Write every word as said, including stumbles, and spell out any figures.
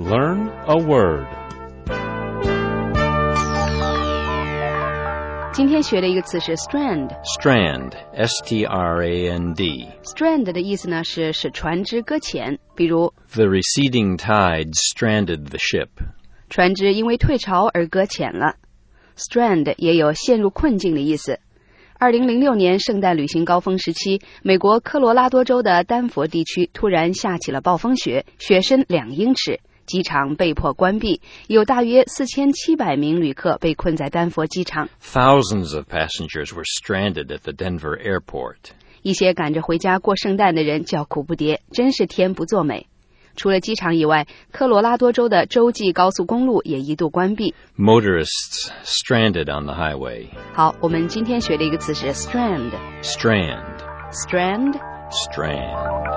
Learn a word. 今天学的一个词是 strand. Strand, S T R A N D. Strand 的意思呢是使船只搁浅，比如 The receding tide stranded the ship. 船只因为退潮而搁浅了。Strand 也有陷入困境的意思。二零零六年圣诞旅行高峰时期，美国科罗拉多州的丹佛地区突然下起了暴风雪，雪深两英尺，机场被迫关闭，有大约四千七百名旅客被困在丹佛机场。 Thousands of passengers were stranded at the Denver airport. 一些赶着回家过圣诞的人叫苦不迭，真是天不作美。除了机场以外，科罗拉多州的洲际高速公路也一度关闭。 Motorists stranded on the highway. 好，我们今天学的一个词是 strand. Strand. Strand. Strand.